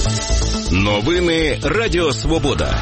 Новини Радіо Свобода.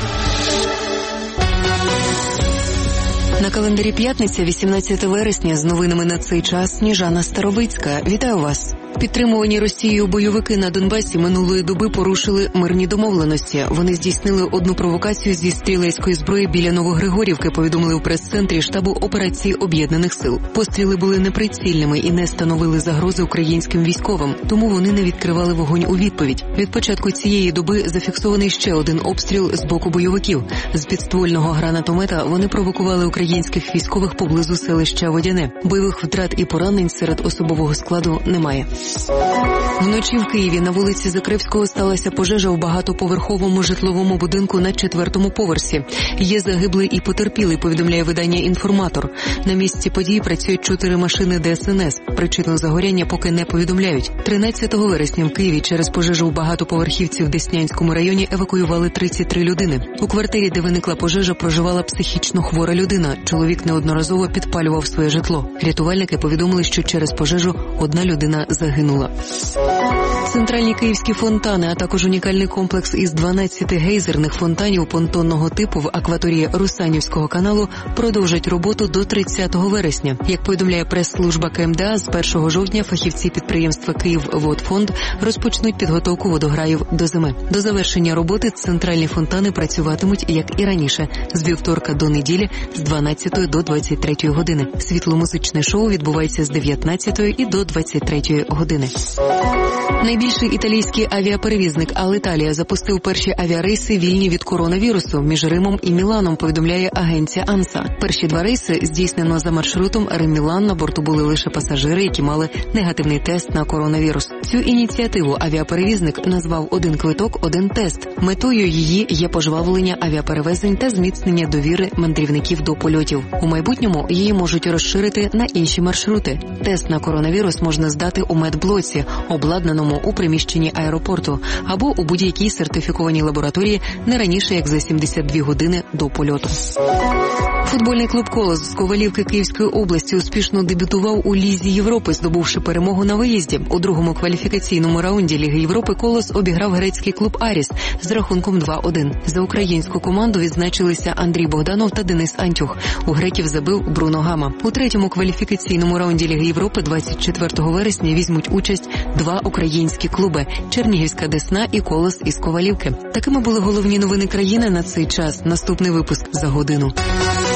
На календарі п'ятниця, 18 вересня, з новинами на цей час Сніжана Старовицька. Вітаю вас. Підтримувані Росією бойовики на Донбасі минулої доби порушили мирні домовленості. Вони здійснили одну провокацію зі стрілецької зброї біля Новогригорівки, повідомили у прес-центрі штабу операції Об'єднаних сил. Постріли були неприцільними і не становили загрози українським військовим, тому вони не відкривали вогонь у відповідь. Від початку цієї доби зафіксований ще один обстріл з боку бойовиків. З підствольного гранатомета вони провокували українських військових поблизу селища Водяне. Бойових втрат і поранень серед особового складу немає. Вночі в Києві на вулиці Закревського сталася пожежа в багатоповерховому житловому будинку на 4-му поверсі. Є загиблий і потерпілий, повідомляє видання «Інформатор». На місці події працюють 4 машини ДСНС. Причину загоряння поки не повідомляють. 13 вересня в Києві через пожежу в багатоповерхівці в Деснянському районі евакуювали 33 людини. У квартирі, де виникла пожежа, проживала психічно хвора людина. Чоловік неодноразово підпалював своє житло. Рятувальники повідомили, що через пожежу одна людина загинула. Центральні київські фонтани, а також унікальний комплекс із 12 гейзерних фонтанів понтонного типу в акваторії Русанівського каналу продовжать роботу до 30 вересня. Як повідомляє прес-служба КМДА, з 1 жовтня фахівці підприємства «Київводфонд» розпочнуть підготовку водограїв до зими. До завершення роботи центральні фонтани працюватимуть, як і раніше, з вівторка до неділі з 12 до 23 години. Світло-музичне шоу відбувається з 19 і до 23 години. Найбільший італійський авіаперевізник Аліталія запустив перші авіарейси вільні від коронавірусу між Римом і Міланом, повідомляє агенція АНСА. Перші 2 рейси здійснено за маршрутом Рим-Мілан. На борту були лише пасажири, які мали негативний тест на коронавірус. Цю ініціативу авіаперевізник назвав «Один квиток, один тест». Метою її є пожвавлення авіаперевезень та зміцнення довіри мандрівників до польотів. У майбутньому її можуть розширити на інші маршрути. Тест на коронавірус можна здати у медблоці, обладнаному у приміщенні аеропорту, або у будь-якій сертифікованій лабораторії не раніше, як за 72 години до польоту. Футбольний клуб «Колос» з Ковалівки Київської області успішно дебютував у Лізі Європи, здобувши перемогу на виїзді. У другому кваліфікаційному раунді Ліги Європи «Колос» обіграв грецький клуб «Аріс» з рахунком 2-1. За українську команду відзначилися Андрій Богданов та Денис Антюх. У греків забив Бруно Гама. У третьому кваліфікаційному раунді Ліги Європи 24 вересня візьмуть участь 2 українські клуби – Чернігівська «Десна» і «Колос» із Ковалівки. Такими були головні новини країни на цей час. Наступний випуск за годину.